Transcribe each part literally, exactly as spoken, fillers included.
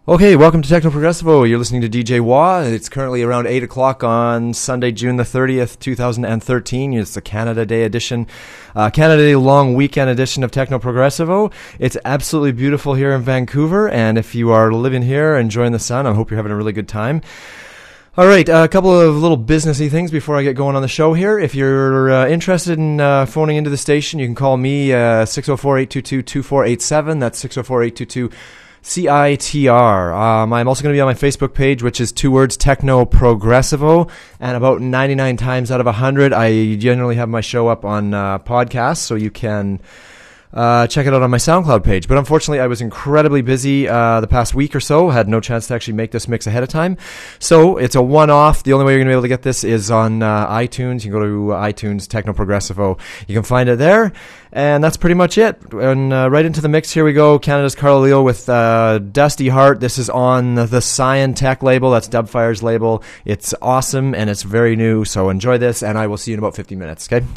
Okay, welcome to Techno Progressivo. You're listening to D J Wah. It's currently around eight o'clock on Sunday, June the thirtieth, twenty thirteen. It's the Canada Day edition, uh, Canada Day long weekend edition of Techno Progressivo. It's absolutely beautiful here in Vancouver, and if you are living here enjoying the sun, I hope you're having a really good time. All right, uh, a couple of little businessy things before I get going on the show here. If you're uh, interested in uh, phoning into the station, you can call me uh, six oh four, eight two two, two four eight seven. That's six oh four, eight two two, C I T R. Um, I'm also going to be on my Facebook page, which is two words, Techno Progressivo. And about ninety-nine times out of one hundred, I generally have my show up on uh, podcasts, so you can uh, check it out on my SoundCloud page. But unfortunately, I was incredibly busy uh, the past week or so. Had no chance to actually make this mix ahead of time. So it's a one-off. The only way you're going to be able to get this is on uh, iTunes. You can go to iTunes, Techno Progressivo. You can find it there. And that's pretty much it. And uh, right into the mix, here we go. Canada's Carl Leo with uh, Dusty Heart. This is on the Cyan Tech label. That's Dubfire's label. It's awesome, and it's very new. So enjoy this, and I will see you in about fifty minutes, okay?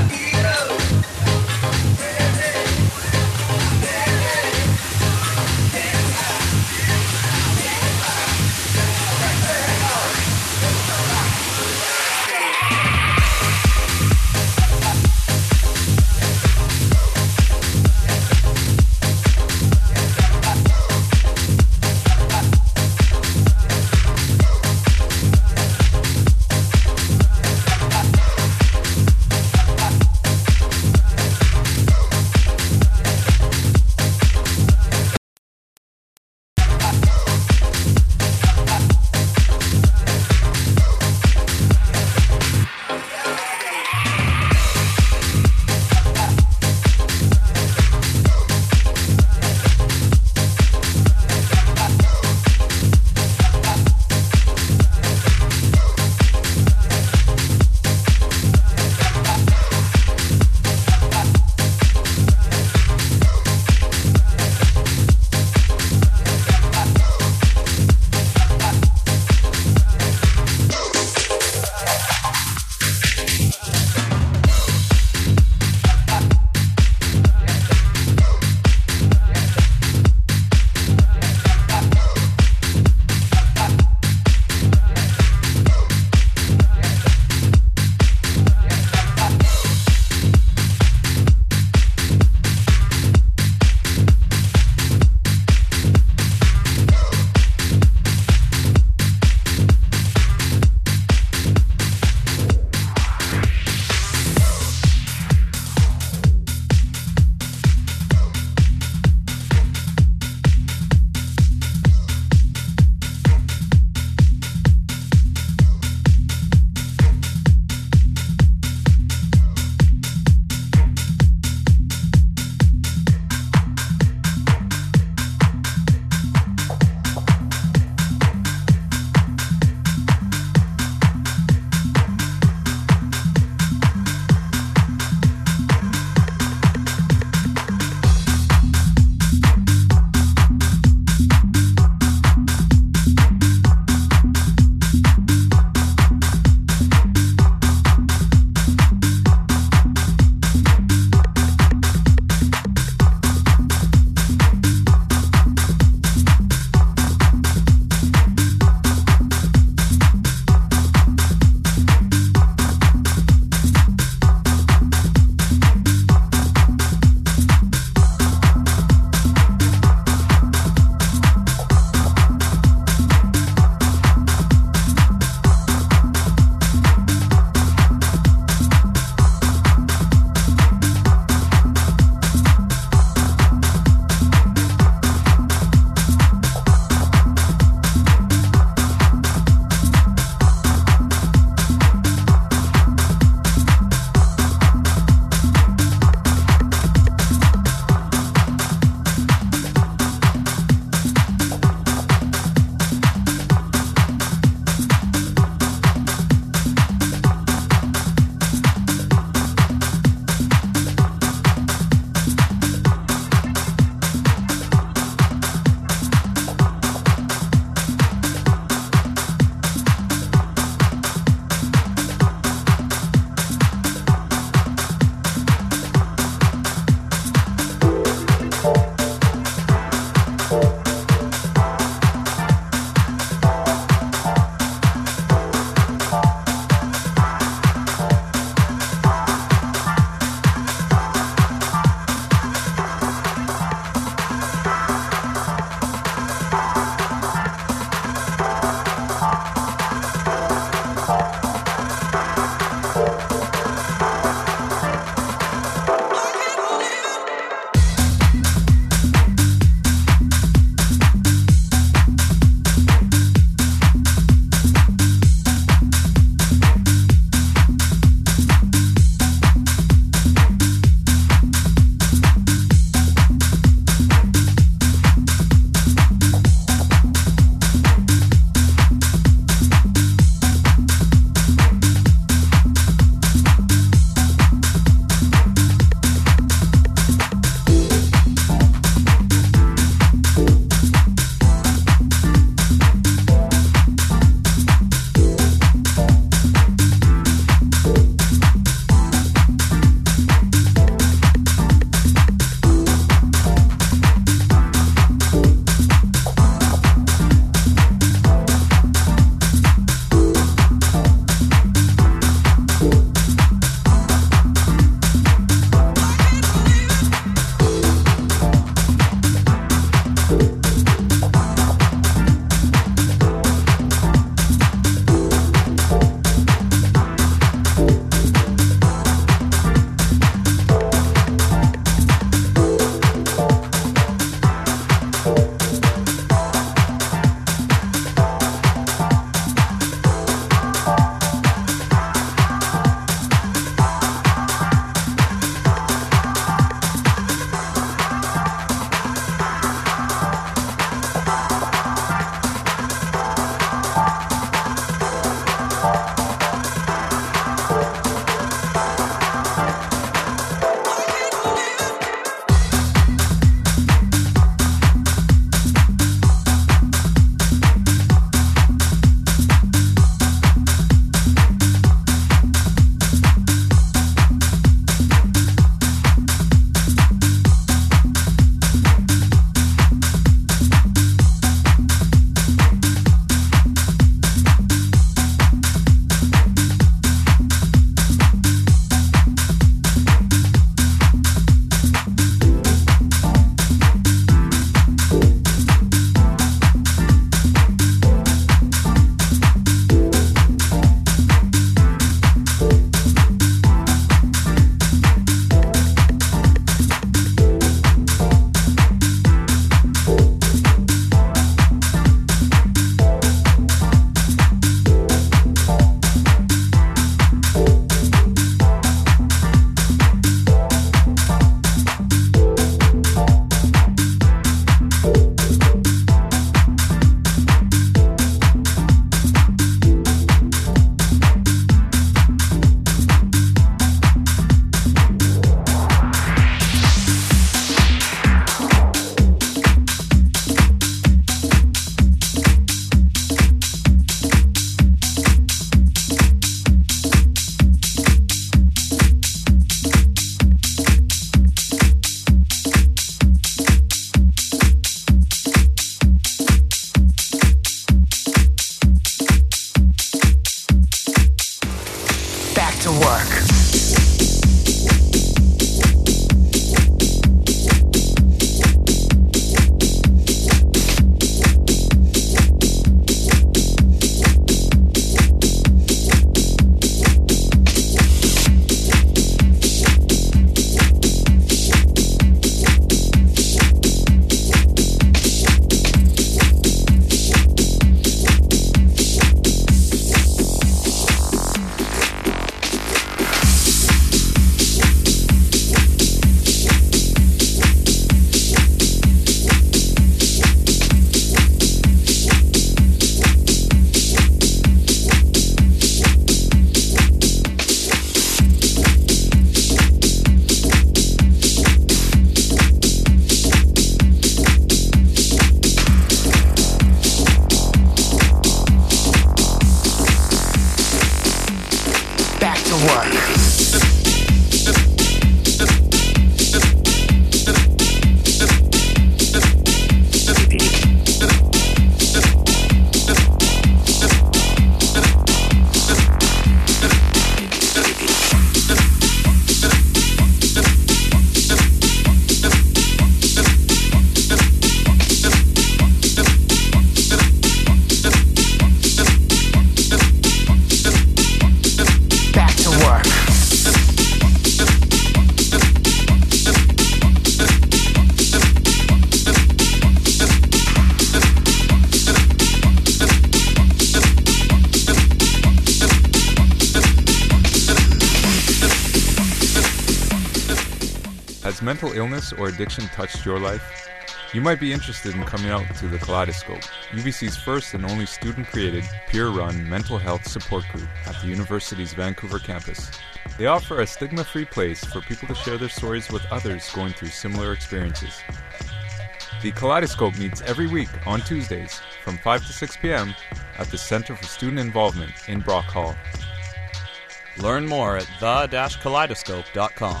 Has mental illness or addiction touched your life? You might be interested in coming out to the Kaleidoscope, U B C's first and only student-created, peer-run mental health support group at the university's Vancouver campus. They offer a stigma-free place for people to share their stories with others going through similar experiences. The Kaleidoscope meets every week on Tuesdays from five to six p.m. at the Center for Student Involvement in Brock Hall. Learn more at the dash kaleidoscope dot com.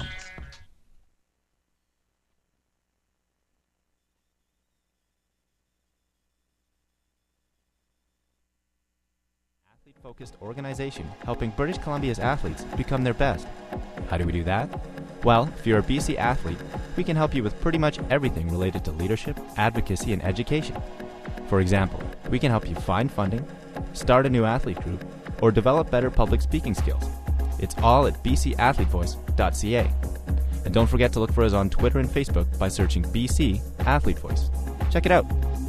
Athlete-focused organization helping British Columbia's athletes become their best. How do we do that? Well, if you're a B C athlete, we can help you with pretty much everything related to leadership, advocacy, and education. For example, we can help you find funding, start a new athlete group, or develop better public speaking skills. It's all at b c athlete voice dot c a. And don't forget to look for us on Twitter and Facebook by searching B C Athlete Voice. Check it out.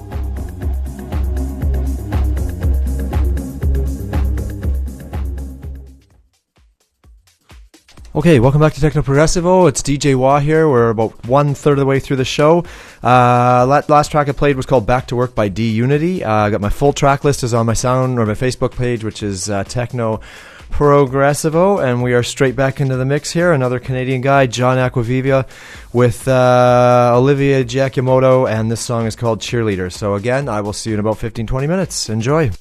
Okay, welcome back to Techno Progressivo. It's D J Wah here. We're about one third of the way through the show. Uh, last track I played was called Back to Work by D Unity. Uh, I got my full track list is on my sound or my Facebook page, which is uh, Techno Progressivo, and we are straight back into the mix here. Another Canadian guy, John Acquaviva, with uh, Olivia Giacomoto, and this song is called Cheerleader. So again, I will see you in about fifteen to twenty minutes. Enjoy.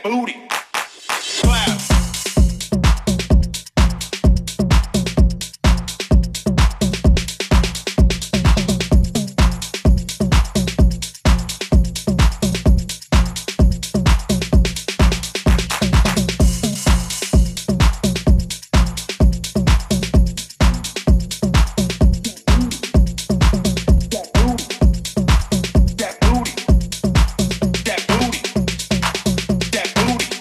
that booty. Clap. That booty.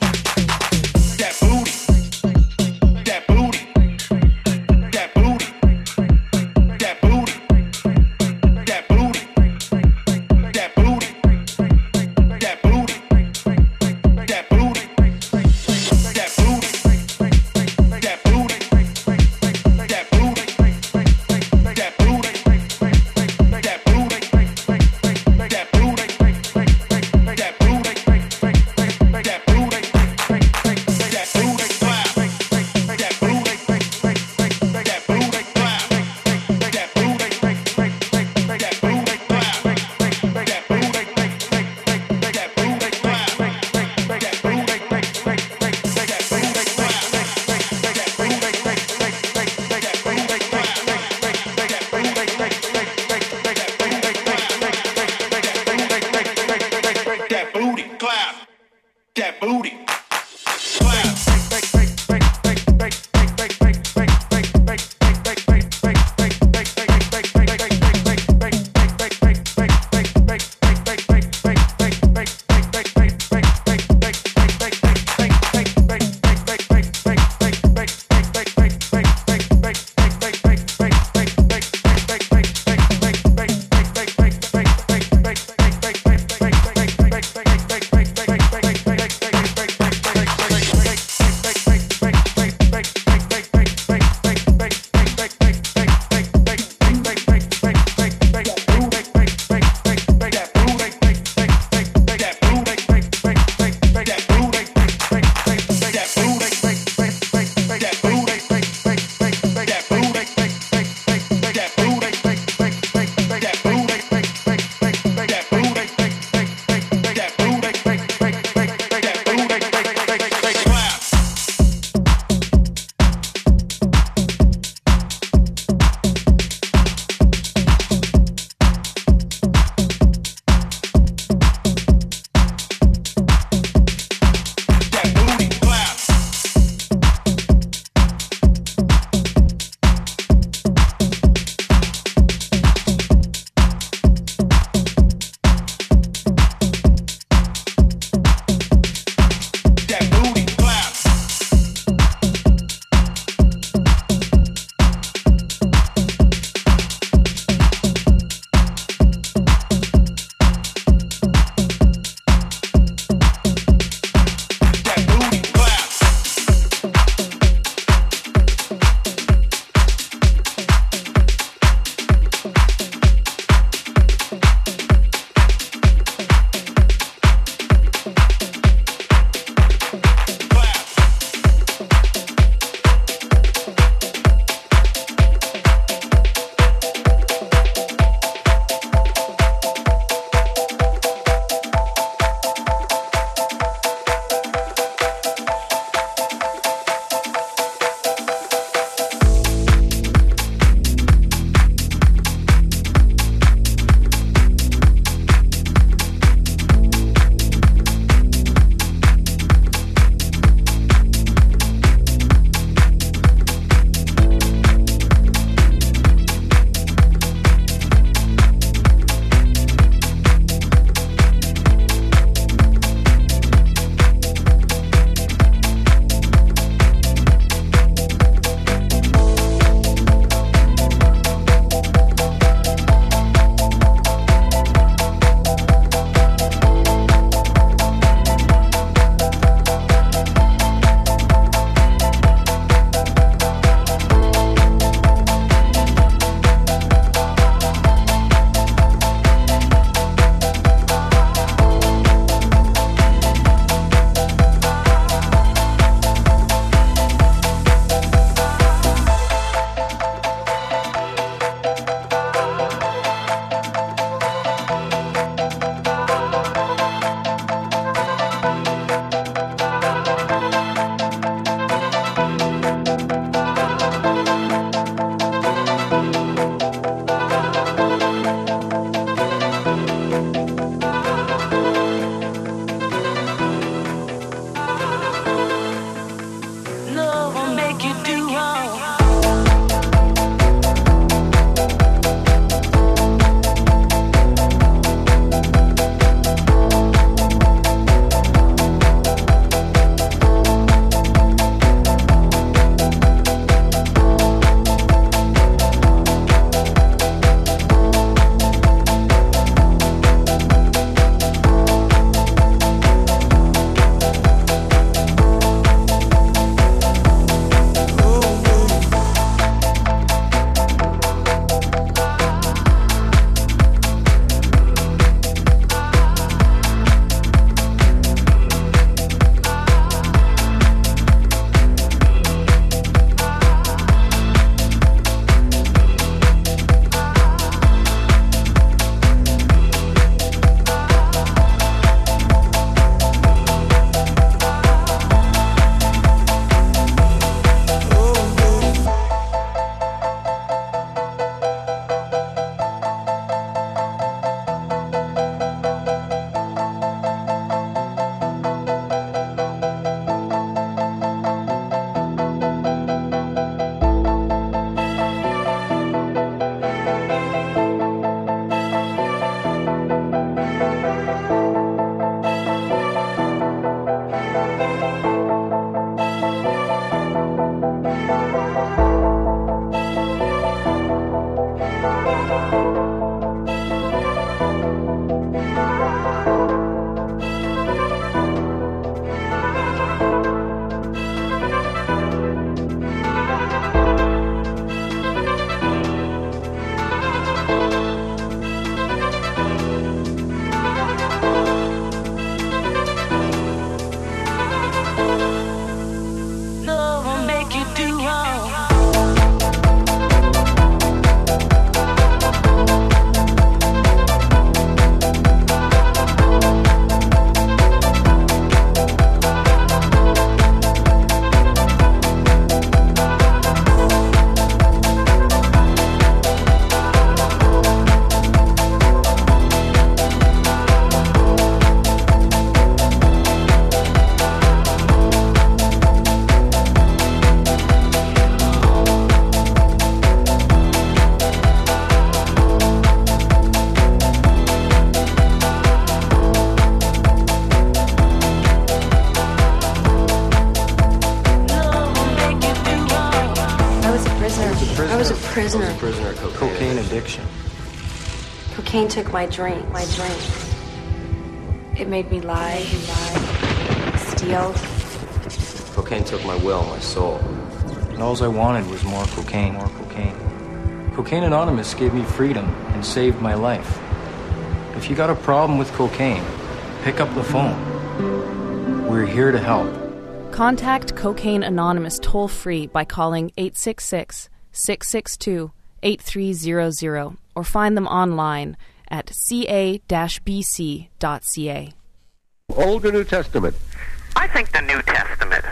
was a prisoner. I was a prisoner of cocaine, cocaine addiction. Cocaine took my drink, my drink. It made me lie, lie, steal. Cocaine took my will, my soul. And all I wanted was more cocaine, more cocaine. Cocaine Anonymous gave me freedom and saved my life. If you got a problem with cocaine, pick up the phone. We're here to help. Contact Cocaine Anonymous toll-free by calling eight six six, six six two, eight three zero zero or find them online at c a dash b c dot c a. Old or New Testament? I think the New Testament.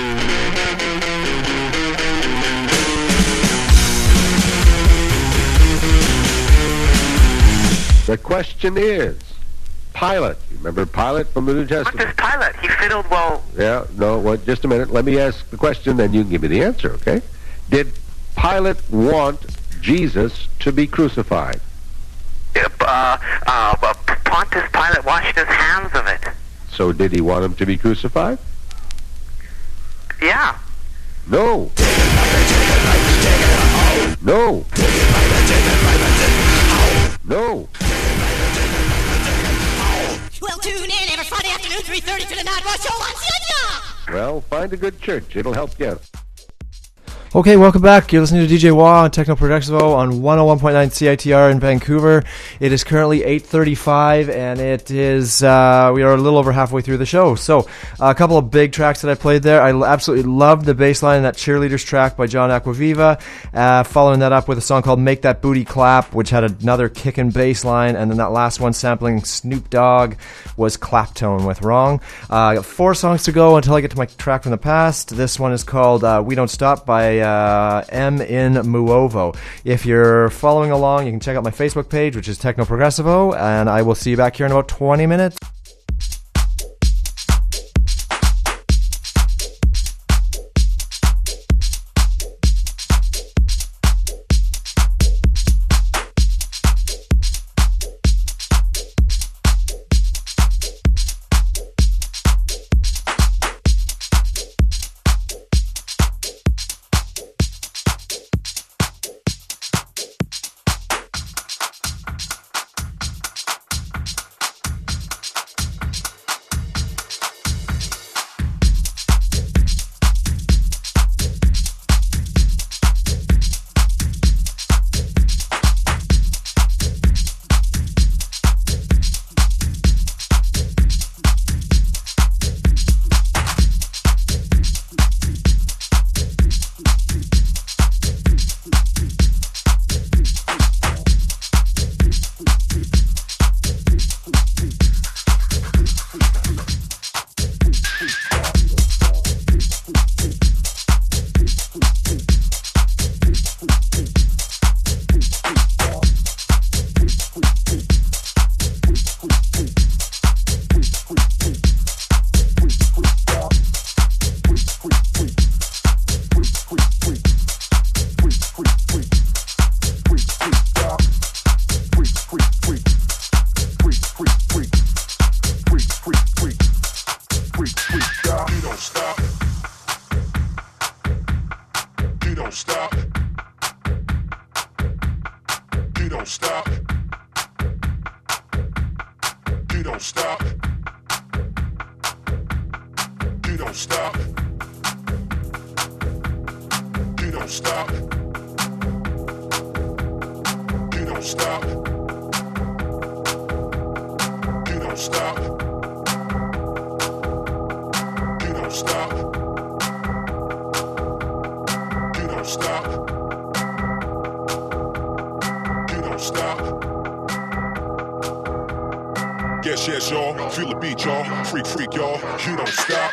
The question is, Pilate. You remember Pilate from the New Testament? What does Pilate? He fiddled well. Yeah, no, well, just a minute. Let me ask the question, then you can give me the answer, okay? Did Pilate want Jesus to be crucified? Uh, uh, Pontius Pilate washed his hands of it. So did he want him to be crucified? Yeah. No. No. No. Well, tune in every Friday afternoon, three thirty to the Night Rush Show on C I T R. Well, find a good church. It'll help you out. Okay, welcome back. You're listening to D J Wah on Techno Progressivo on one oh one point nine C I T R in Vancouver. It is currently eight thirty-five, and it is, uh, we are a little over halfway through the show. So, uh, a couple of big tracks that I played there. I absolutely loved the bass line in that Cheerleaders track by John Acquaviva. Uh, following that up with a song called Make That Booty Clap, which had another kickin' bass line, and then that last one sampling Snoop Dogg was Claptone with Wrong. Uh, I got four songs to go until I get to my track from the past. This one is called uh, We Don't Stop by Uh, M in Muovo. If you're following along, you can check out my Facebook page, which is Techno Progressivo, and I will see you back here in about twenty minutes. Yes, yes, y'all. Feel the beat, y'all. Freak, freak, y'all. You don't stop.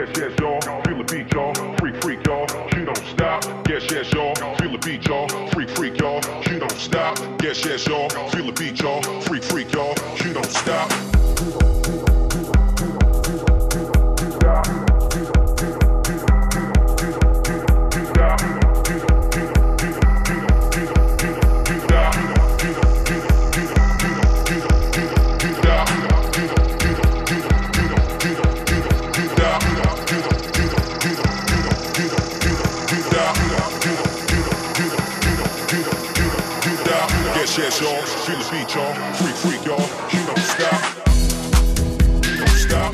Yes, yes, y'all. Feel the beat, y'all. Freak, freak, y'all. You don't stop. Yes, yes, y'all. Feel the beat, y'all. Freak, freak, y'all. You don't stop. Yes, yes, y'all. Feel the beat, y'all. Freak, freak, y'all. You don't stop. Yes, yes, y'all. Feel the beat, y'all. Freak, freak, y'all. You don't stop. You don't stop.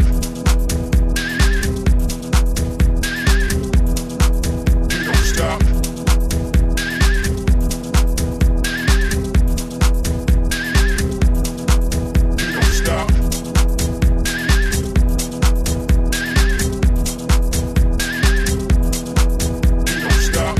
You don't stop. You don't stop. You don't stop.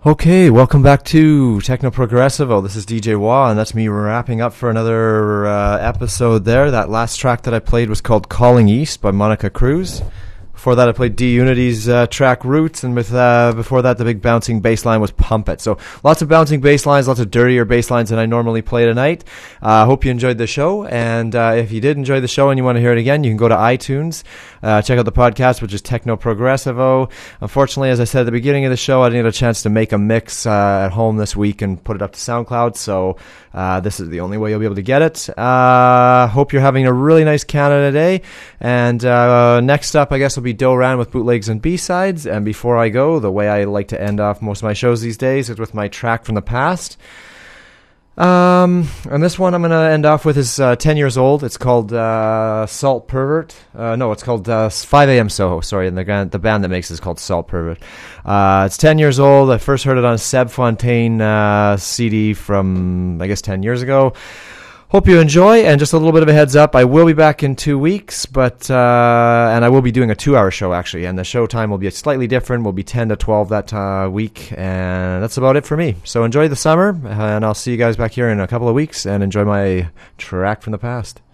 Okay, welcome back to Techno Progressivo. This is D J Wah, and that's me wrapping up for another uh, episode there. That last track that I played was called Calling East by Monica Cruz. Before that, I played D-Unity's uh, track Roots, and with uh, before that, the big bouncing bass line was Pump It. So lots of bouncing bass lines, lots of dirtier bass lines than I normally play tonight. I uh, hope you enjoyed the show, and uh, if you did enjoy the show and you want to hear it again, you can go to iTunes, uh, check out the podcast, which is Techno Progressivo. Unfortunately, as I said at the beginning of the show, I didn't get a chance to make a mix uh, at home this week and put it up to SoundCloud, so uh, this is the only way you'll be able to get it. Uh, hope you're having a really nice Canada Day, and uh, next up, I guess, will be Doran with bootlegs and B-sides. And before I go, the way I like to end off most of my shows these days is with my track from the past. Um, and this one I'm going to end off with is uh, ten years old. It's called uh, Salt Pervert. Uh, no, it's called uh, five a.m. Soho, sorry, and the, the band that makes it is called Salt Pervert. Uh, it's ten years old. I first heard it on a Seb Fontaine uh, C D from, I guess, ten years ago. Hope you enjoy, and just a little bit of a heads up, I will be back in two weeks, but uh, and I will be doing a two-hour show, actually, and the show time will be slightly different. Will be ten to twelve that uh, week, and that's about it for me. So enjoy the summer, and I'll see you guys back here in a couple of weeks, and enjoy my track from the past.